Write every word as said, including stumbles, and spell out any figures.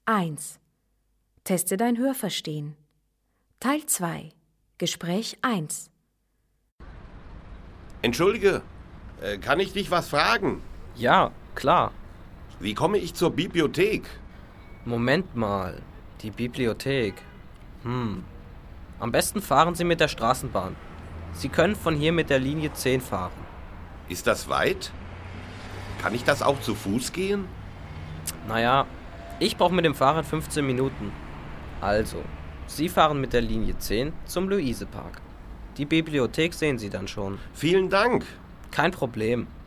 eins. Teste dein Hörverstehen. Teil zwei. Gespräch eins. Entschuldige, äh, kann ich dich was fragen? Ja, klar. Wie komme ich zur Bibliothek? Moment mal. Die Bibliothek. Hm. Am besten fahren Sie mit der Straßenbahn. Sie können von hier mit der Linie zehn fahren. Ist das weit? Kann ich das auch zu Fuß gehen? Naja, ich brauche mit dem Fahrrad fünfzehn Minuten. Also, Sie fahren mit der Linie zehn zum Luisepark. Die Bibliothek sehen Sie dann schon. Vielen Dank. Kein Problem.